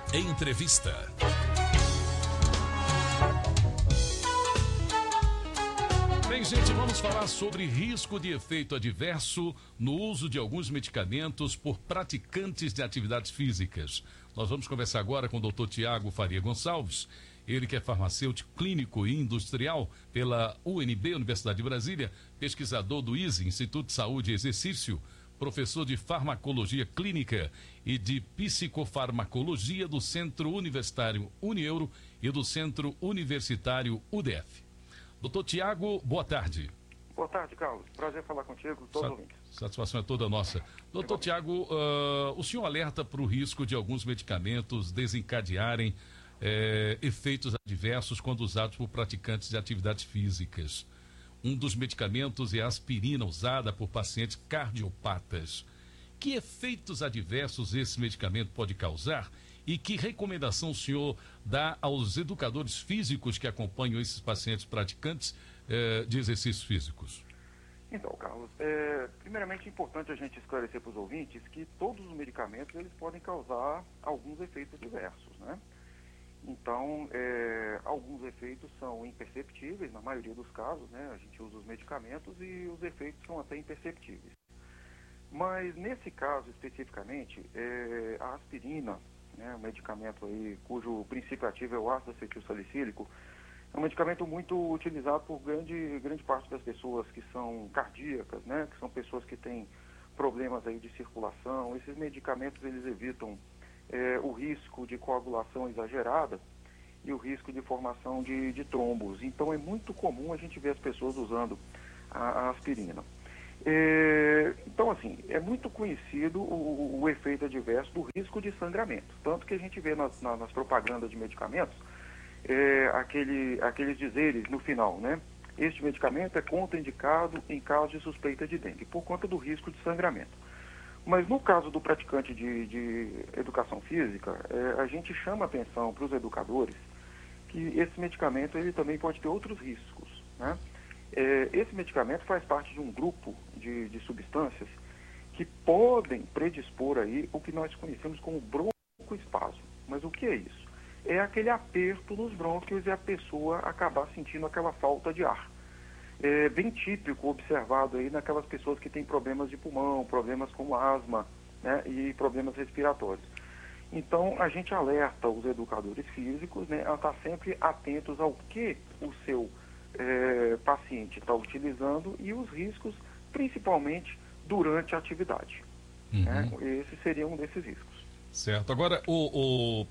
Entrevista. Bem, gente, vamos falar sobre risco de efeito adverso no uso de alguns medicamentos por praticantes de atividades físicas. Nós vamos conversar agora com o Dr. Tiago Faria Gonçalves, ele que é farmacêutico clínico e industrial pela UNB, Universidade de Brasília, pesquisador do ISE, Instituto de Saúde e Exercício, professor de farmacologia clínica e de psicofarmacologia do Centro Universitário Unieuro e do Centro Universitário UDF. Doutor Tiago, boa tarde. Boa tarde, Carlos. Prazer falar contigo, todos os ouvintes. Satisfação é toda nossa. Doutor Tiago, o senhor alerta para o risco de alguns medicamentos desencadearem efeitos adversos quando usados por praticantes de atividades físicas. Um dos medicamentos é a aspirina, usada por pacientes cardiopatas. Que efeitos adversos esse medicamento pode causar? E que recomendação o senhor dá aos educadores físicos que acompanham esses pacientes praticantes de exercícios físicos? Então, Carlos, primeiramente é importante a gente esclarecer para os ouvintes que todos os medicamentos eles podem causar alguns efeitos adversos, né? Então, alguns efeitos são imperceptíveis, na maioria dos casos, né? A gente usa os medicamentos e os efeitos são até imperceptíveis. Mas, nesse caso especificamente, a aspirina, né, um medicamento aí cujo princípio ativo é o ácido acetilsalicílico, é um medicamento muito utilizado por grande parte das pessoas que são cardíacas, né, que são pessoas que têm problemas aí de circulação. Esses medicamentos eles evitam o risco de coagulação exagerada e o risco de formação de trombos. Então é muito comum a gente ver as pessoas usando a aspirina. Então, assim, é muito conhecido o efeito adverso do risco de sangramento. Tanto que a gente vê nas propagandas de medicamentos aqueles dizeres no final, né? Este medicamento é contraindicado em caso de suspeita de dengue, por conta do risco de sangramento. Mas no caso do praticante de educação física, a gente chama atenção para os educadores que esse medicamento ele também pode ter outros riscos, né? Esse medicamento faz parte de um grupo de substâncias que podem predispor aí o que nós conhecemos como broncoespasmo. Mas o que é isso? É aquele aperto nos brônquios e a pessoa acabar sentindo aquela falta de ar. É bem típico observado aí naquelas pessoas que têm problemas de pulmão, problemas como asma, né, e problemas respiratórios. Então, a gente alerta os educadores físicos, né, a estar sempre atentos ao que o seu paciente está utilizando e os riscos, principalmente durante a atividade. Uhum. Né? Esse seria um desses riscos. Certo. Agora, o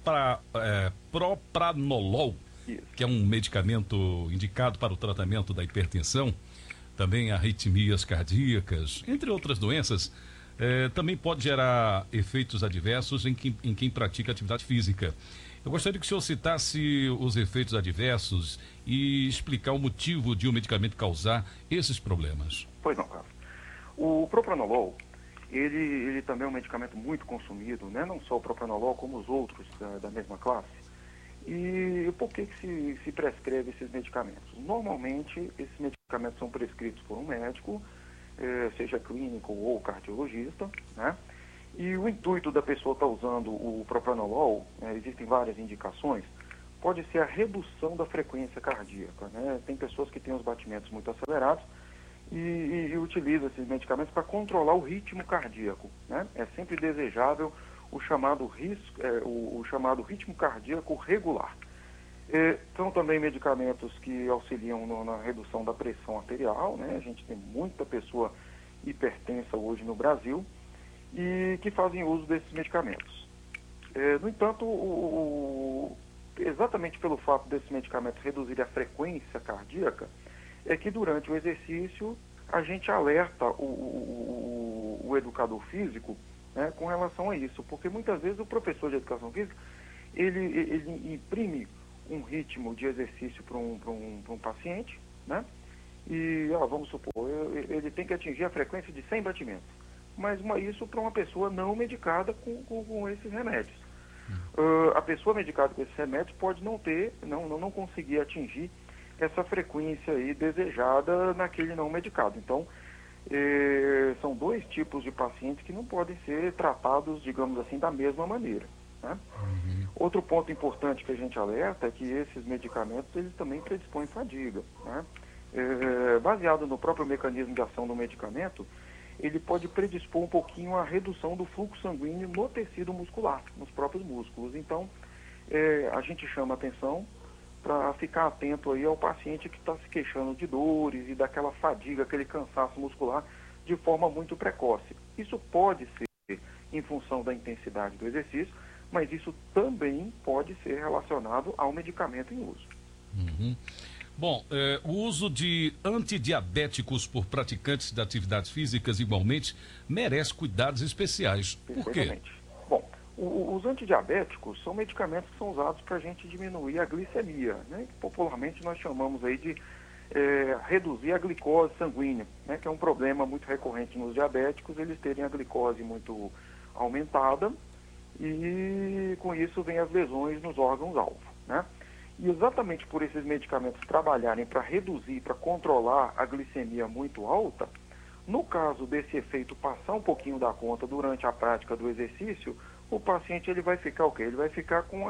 propranolol, Isso. que é um medicamento indicado para o tratamento da hipertensão, também arritmias cardíacas, entre outras doenças, também pode gerar efeitos adversos em quem pratica atividade física. Eu gostaria que o senhor citasse os efeitos adversos e explicar o motivo de um medicamento causar esses problemas. Pois não, Carlos. O propranolol, ele também é um medicamento muito consumido, né? Não só o propranolol, como os outros da mesma classe. E por que se prescreve esses medicamentos? Normalmente, esses medicamentos são prescritos por um médico, seja clínico ou cardiologista, né? E o intuito da pessoa estar usando o propranolol, existem várias indicações, pode ser a redução da frequência cardíaca, né? Tem pessoas que têm os batimentos muito acelerados e utilizam esses medicamentos para controlar o ritmo cardíaco, né? É sempre desejável o chamado ritmo cardíaco regular. São também medicamentos que auxiliam na redução da pressão arterial, né? A gente tem muita pessoa hipertensa hoje no Brasil e que fazem uso desses medicamentos. No entanto, exatamente pelo fato desses medicamentos reduzirem a frequência cardíaca, é que durante o exercício a gente alerta o educador físico, né, com relação a isso, porque muitas vezes o professor de educação física ele imprime um ritmo de exercício para um paciente, né, e vamos supor, ele tem que atingir a frequência de 100 batimentos, mas isso para uma pessoa não medicada com esses remédios. A pessoa medicada com esses remédios pode não conseguir atingir essa frequência aí desejada naquele não medicado. Então, são dois tipos de pacientes que não podem ser tratados, digamos assim, da mesma maneira. né? Outro ponto importante que a gente alerta é que esses medicamentos eles também predispõem fadiga, né? Baseado no próprio mecanismo de ação do medicamento, ele pode predispor um pouquinho à redução do fluxo sanguíneo no tecido muscular, nos próprios músculos. Então, a gente chama atenção para ficar atento aí ao paciente que está se queixando de dores e daquela fadiga, aquele cansaço muscular de forma muito precoce. Isso pode ser em função da intensidade do exercício, mas isso também pode ser relacionado ao medicamento em uso. Bom, o uso de antidiabéticos por praticantes de atividades físicas igualmente merece cuidados especiais. Por quê? Bom, os antidiabéticos são medicamentos que são usados para a gente diminuir a glicemia, né? Que popularmente nós chamamos aí de reduzir a glicose sanguínea, né? Que é um problema muito recorrente nos diabéticos, eles terem a glicose muito aumentada e com isso vem as lesões nos órgãos-alvo, né? E exatamente por esses medicamentos trabalharem para reduzir, para controlar a glicemia muito alta, no caso desse efeito passar um pouquinho da conta durante a prática do exercício, o paciente ele vai ficar o quê? Ele vai ficar com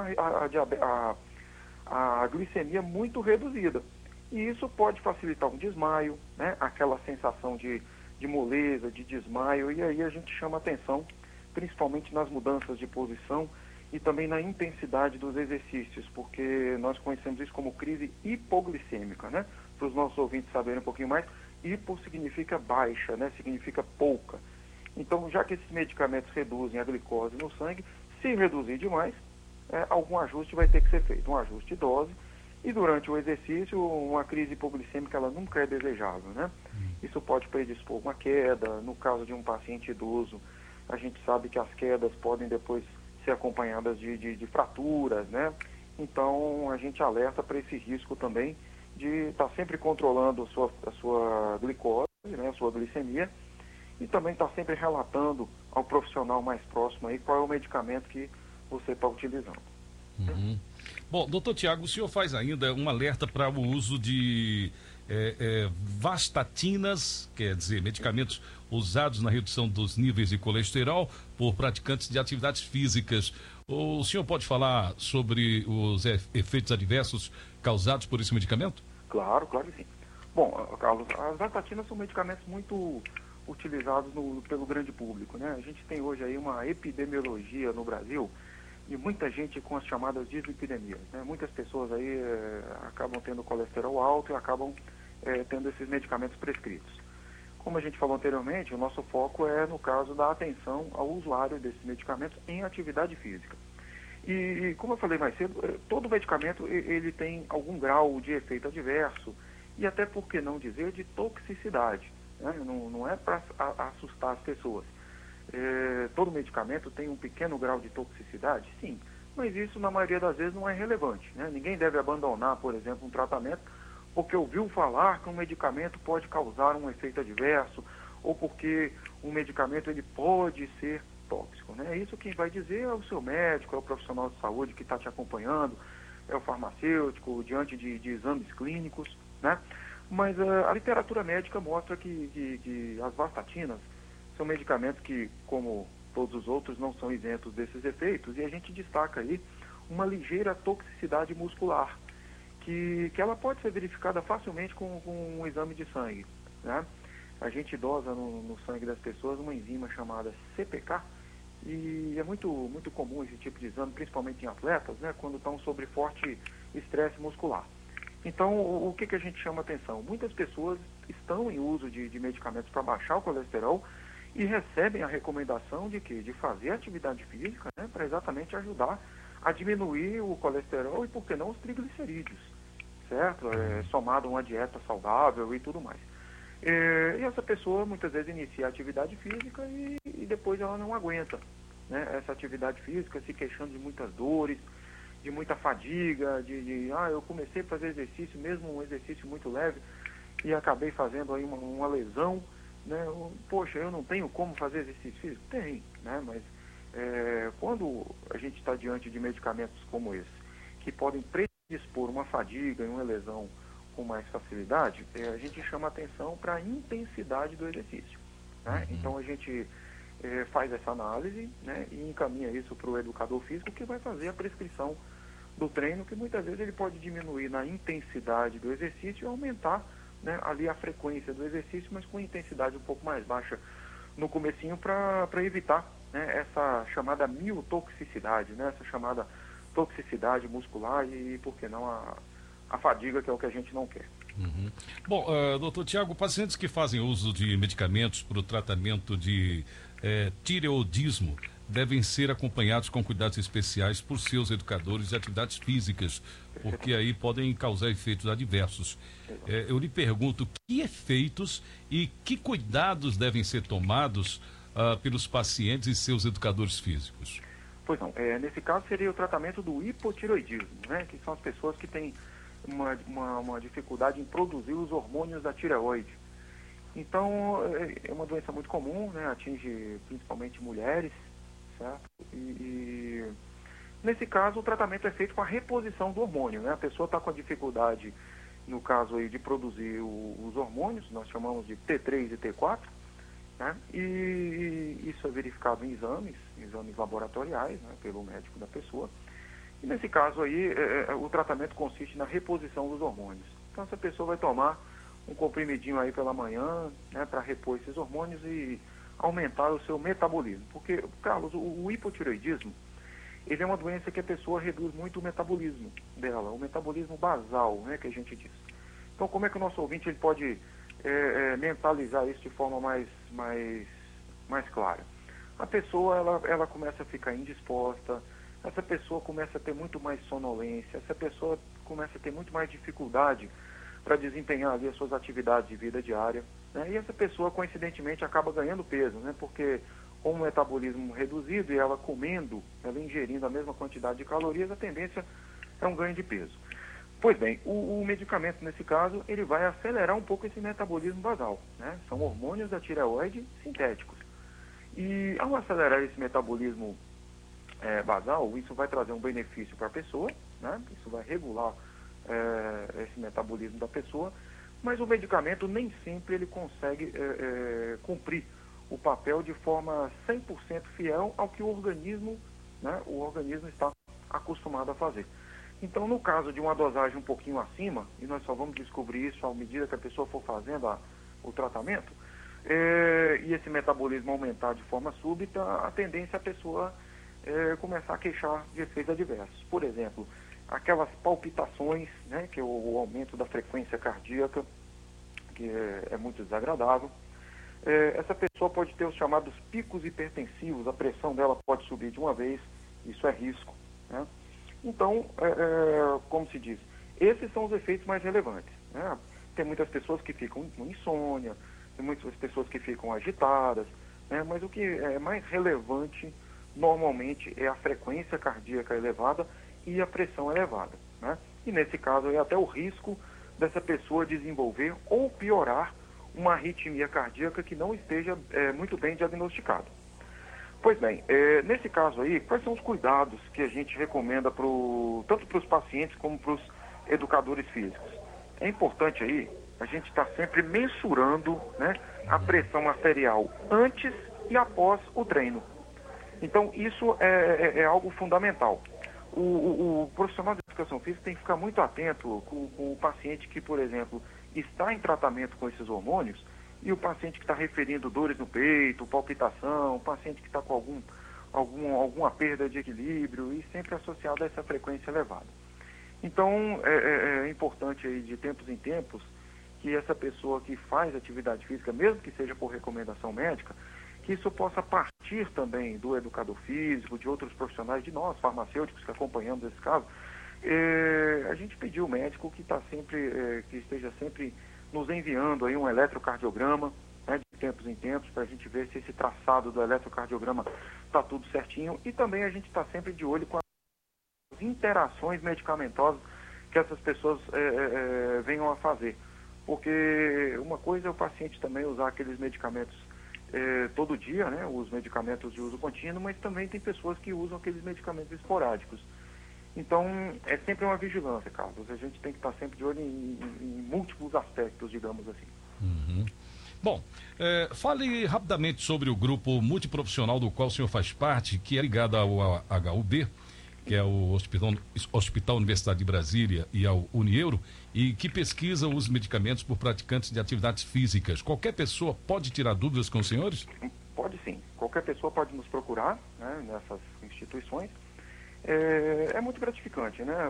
a glicemia muito reduzida. E isso pode facilitar um desmaio, né? Aquela sensação de moleza, de desmaio, e aí a gente chama atenção, principalmente nas mudanças de posição e também na intensidade dos exercícios, porque nós conhecemos isso como crise hipoglicêmica, né? Para os nossos ouvintes saberem um pouquinho mais, hipo significa baixa, né? Significa pouca. Então, já que esses medicamentos reduzem a glicose no sangue, se reduzir demais, algum ajuste vai ter que ser feito, um ajuste de dose, e durante o exercício, uma crise hipoglicêmica, ela nunca é desejável, né? Isso pode predispor uma queda, no caso de um paciente idoso, a gente sabe que as quedas podem depois ser acompanhadas de fraturas, né? Então, a gente alerta para esse risco também de estar sempre controlando a sua glicose, né? A sua glicemia, e também estar sempre relatando ao profissional mais próximo aí qual é o medicamento que você está utilizando. Bom, doutor Tiago, o senhor faz ainda um alerta para o uso de vastatinas, quer dizer, medicamentos usados na redução dos níveis de colesterol por praticantes de atividades físicas. O senhor pode falar sobre os efeitos adversos causados por esse medicamento? Claro que sim. Bom, Carlos, as vastatinas são medicamentos muito utilizados pelo grande público, né? A gente tem hoje aí uma epidemiologia no Brasil de muita gente com as chamadas dislipidemias, né? Muitas pessoas aí acabam tendo colesterol alto e acabam tendo esses medicamentos prescritos. Como a gente falou anteriormente, o nosso foco é no caso da atenção ao usuário desses medicamentos em atividade física. E como eu falei mais cedo, todo medicamento ele tem algum grau de efeito adverso e até, por que não dizer, de toxicidade, né? Não é para assustar as pessoas. Todo medicamento tem um pequeno grau de toxicidade? Sim, mas isso na maioria das vezes não é relevante, né? Ninguém deve abandonar, por exemplo, um tratamento porque ouviu falar que um medicamento pode causar um efeito adverso ou porque um medicamento ele pode ser tóxico, né? Isso quem vai dizer é o seu médico, é o profissional de saúde que está te acompanhando, é o farmacêutico, diante de exames clínicos, né? Mas a literatura médica mostra que as vastatinas são medicamentos que, como todos os outros, não são isentos desses efeitos, e a gente destaca aí uma ligeira toxicidade muscular, que ela pode ser verificada facilmente com um exame de sangue, né? A gente dosa no sangue das pessoas uma enzima chamada CPK, e é muito comum esse tipo de exame, principalmente em atletas, né, quando estão sob forte estresse muscular. Então, o que a gente chama atenção? Muitas pessoas estão em uso de medicamentos para baixar o colesterol e recebem a recomendação de quê? De fazer atividade física, né, para exatamente ajudar a diminuir o colesterol e, por que não, os triglicerídeos, certo? Somado a uma dieta saudável e tudo mais. E essa pessoa muitas vezes inicia a atividade física e depois ela não aguenta, né, essa atividade física, se queixando de muitas dores, de muita fadiga, eu comecei a fazer exercício, mesmo um exercício muito leve, e acabei fazendo aí uma lesão, né? Poxa, eu não tenho como fazer exercício físico? Tem, né? Mas quando a gente está diante de medicamentos como esse, que podem predispor uma fadiga e uma lesão com mais facilidade, a gente chama atenção para a intensidade do exercício, né? Então a gente faz essa análise, né, e encaminha isso para o educador físico, que vai fazer a prescrição do treino, que muitas vezes ele pode diminuir na intensidade do exercício e aumentar, né, ali a frequência do exercício, mas com intensidade um pouco mais baixa no comecinho, para evitar, né, essa chamada miotoxicidade, né, essa chamada toxicidade muscular e, por que não, a fadiga, que é o que a gente não quer. Uhum. Bom, doutor Tiago, pacientes que fazem uso de medicamentos para o tratamento de tireoidismo devem ser acompanhados com cuidados especiais por seus educadores de atividades físicas, porque aí podem causar efeitos adversos. Eu lhe pergunto, que efeitos e que cuidados devem ser tomados pelos pacientes e seus educadores físicos? Pois não, nesse caso seria o tratamento do hipotireoidismo, né, que são as pessoas que têm uma dificuldade em produzir os hormônios da tireoide. Então, é uma doença muito comum, né, atinge principalmente mulheres, certo? E nesse caso, o tratamento é feito com a reposição do hormônio, né? A pessoa está com a dificuldade, no caso aí, de produzir os hormônios, nós chamamos de T3 e T4, né? E isso é verificado em exames laboratoriais, né, pelo médico da pessoa. E nesse caso aí, o tratamento consiste na reposição dos hormônios. Então, essa pessoa vai tomar um comprimidinho aí pela manhã, né, para repor esses hormônios e aumentar o seu metabolismo. Porque, Carlos, o hipotireoidismo, ele é uma doença que a pessoa reduz muito o metabolismo dela, o metabolismo basal, né, que a gente diz. Então, como é que o nosso ouvinte ele pode mentalizar isso de forma mais clara? A pessoa, ela começa a ficar indisposta, essa pessoa começa a ter muito mais sonolência, essa pessoa começa a ter muito mais dificuldade para desempenhar ali as suas atividades de vida diária, né? E essa pessoa, coincidentemente, acaba ganhando peso, né? Porque com o metabolismo reduzido e ela comendo, ela ingerindo a mesma quantidade de calorias, a tendência é um ganho de peso. Pois bem, o medicamento, nesse caso, ele vai acelerar um pouco esse metabolismo basal, né? São hormônios da tireoide sintéticos. E ao acelerar esse metabolismo basal, isso vai trazer um benefício para a pessoa, né? Isso vai regular esse metabolismo da pessoa, mas o medicamento nem sempre ele consegue cumprir o papel de forma 100% fiel ao que o organismo está acostumado a fazer. Então, no caso de uma dosagem um pouquinho acima, e nós só vamos descobrir isso à medida que a pessoa for fazendo o tratamento, e esse metabolismo aumentar de forma súbita, a tendência é a pessoa começar a queixar de efeitos adversos. Por exemplo, aquelas palpitações, né, que é o aumento da frequência cardíaca, que é muito desagradável. Essa pessoa pode ter os chamados picos hipertensivos, a pressão dela pode subir de uma vez, isso é risco, né? Então, como se diz, esses são os efeitos mais relevantes, né? Tem muitas pessoas que ficam com insônia, tem muitas pessoas que ficam agitadas, né? Mas o que é mais relevante normalmente é a frequência cardíaca elevada e a pressão elevada, né? E nesse caso é até o risco dessa pessoa desenvolver ou piorar uma arritmia cardíaca que não esteja muito bem diagnosticada. Pois bem, nesse caso aí, quais são os cuidados que a gente recomenda tanto para os pacientes como para os educadores físicos? É importante aí a gente estar sempre mensurando, né, a pressão arterial antes e após o treino. Então, isso é algo fundamental. O profissional de educação física tem que ficar muito atento com o paciente que, por exemplo, está em tratamento com esses hormônios, e o paciente que está referindo dores no peito, palpitação, o paciente que está com alguma perda de equilíbrio, e sempre associado a essa frequência elevada. Então, é importante aí, de tempos em tempos, que essa pessoa que faz atividade física, mesmo que seja por recomendação médica, que isso possa partir também do educador físico, de outros profissionais, de nós, farmacêuticos, que acompanhamos esse caso. A gente pediu ao médico que esteja sempre nos enviando aí um eletrocardiograma, né, de tempos em tempos, para a gente ver se esse traçado do eletrocardiograma está tudo certinho, e também a gente está sempre de olho com as interações medicamentosas que essas pessoas venham a fazer. Porque uma coisa é o paciente também usar aqueles medicamentos todo dia, né, os medicamentos de uso contínuo, mas também tem pessoas que usam aqueles medicamentos esporádicos. Então, é sempre uma vigilância, Carlos. A gente tem que estar sempre de olho em múltiplos aspectos, digamos assim. Uhum. Bom, fale rapidamente sobre o grupo multiprofissional do qual o senhor faz parte, que é ligado ao HUB, que é o Hospital Universidade de Brasília, e ao Unieuro, e que pesquisa os medicamentos por praticantes de atividades físicas. Qualquer pessoa pode tirar dúvidas com os senhores? Pode sim. Qualquer pessoa pode nos procurar, né, nessas instituições. É muito gratificante, né?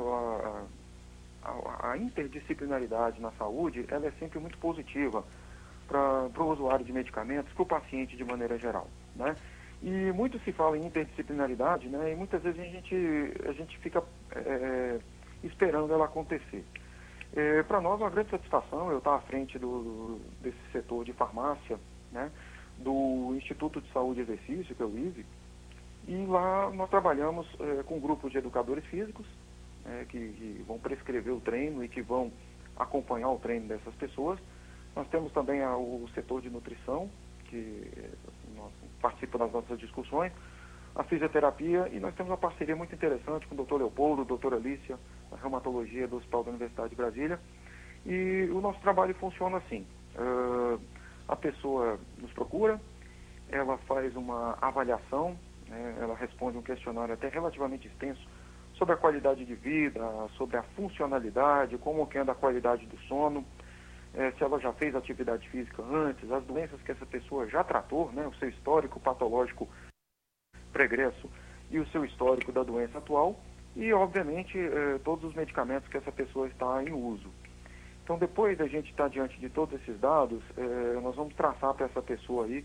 A interdisciplinaridade na saúde, ela é sempre muito positiva para o usuário de medicamentos, para o paciente de maneira geral, né? E muito se fala em interdisciplinaridade, né? E muitas vezes a gente fica esperando ela acontecer. Para nós é uma grande satisfação eu estar à frente desse setor de farmácia, né? Do Instituto de Saúde e Exercício, que é o ISE, e lá nós trabalhamos com grupos de educadores físicos, que vão prescrever o treino e que vão acompanhar o treino dessas pessoas. Nós temos também o setor de nutrição, que participa das nossas discussões, a fisioterapia, e nós temos uma parceria muito interessante com o Dr. Leopoldo, doutora Alicia, a reumatologia do Hospital da Universidade de Brasília. E o nosso trabalho funciona assim. A pessoa nos procura, ela faz uma avaliação, né, ela responde um questionário até relativamente extenso sobre a qualidade de vida, sobre a funcionalidade, como que anda a qualidade do sono, se ela já fez atividade física antes, as doenças que essa pessoa já tratou, né, o seu histórico patológico pregresso e o seu histórico da doença atual e, obviamente, todos os medicamentos que essa pessoa está em uso. Então, depois da gente estar diante de todos esses dados, nós vamos traçar para essa pessoa aí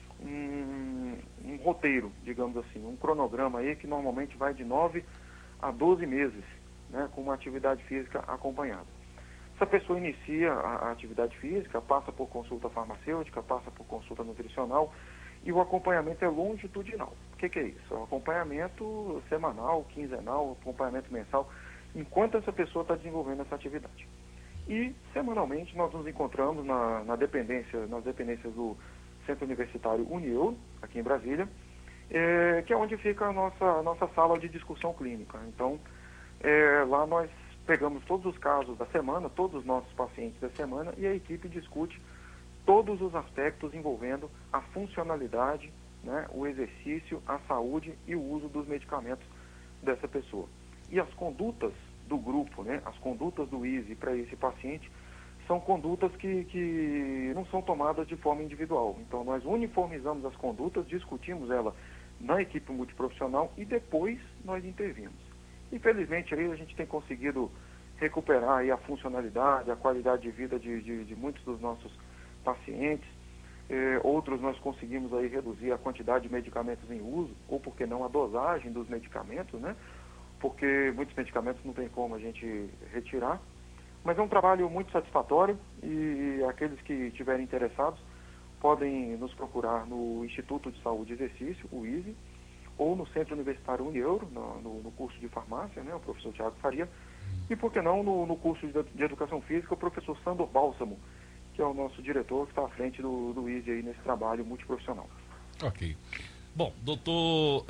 um roteiro, digamos assim, um cronograma aí que normalmente vai de 9 a 12 meses, né, com uma atividade física acompanhada. Essa pessoa inicia a atividade física, passa por consulta farmacêutica, passa por consulta nutricional e o acompanhamento é longitudinal. O que é isso? É um acompanhamento semanal, quinzenal, acompanhamento mensal, enquanto essa pessoa está desenvolvendo essa atividade. E, semanalmente, nós nos encontramos nas dependências do Centro Universitário Unieuro, aqui em Brasília, que é onde fica a nossa sala de discussão clínica. Então, lá nós pegamos todos os casos da semana, todos os nossos pacientes da semana, e a equipe discute todos os aspectos envolvendo a funcionalidade, né, o exercício, a saúde e o uso dos medicamentos dessa pessoa. E as condutas do grupo, né, as condutas do ISE para esse paciente, são condutas que não são tomadas de forma individual. Então, nós uniformizamos as condutas, discutimos ela na equipe multiprofissional e depois nós intervimos. Infelizmente, aí a gente tem conseguido recuperar aí a funcionalidade, a qualidade de vida de muitos dos nossos pacientes. Outros nós conseguimos aí reduzir a quantidade de medicamentos em uso, ou por que não a dosagem dos medicamentos, né? Porque muitos medicamentos não tem como a gente retirar. Mas é um trabalho muito satisfatório e aqueles que estiverem interessados podem nos procurar no Instituto de Saúde e Exercício, o ISE, ou no Centro Universitário Unieuro, no curso de farmácia, né, o professor Tiago Faria, e por que não no curso de Educação Física, o professor Sandor Bálsamo, que é o nosso diretor que está à frente do ISE aí nesse trabalho multiprofissional. Ok. Bom, doutor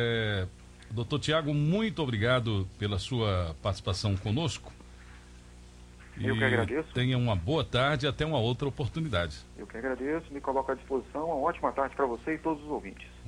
Tiago, muito obrigado pela sua participação conosco. Eu que agradeço. Tenha uma boa tarde e até uma outra oportunidade. Eu que agradeço, me coloco à disposição. Uma ótima tarde para você e todos os ouvintes.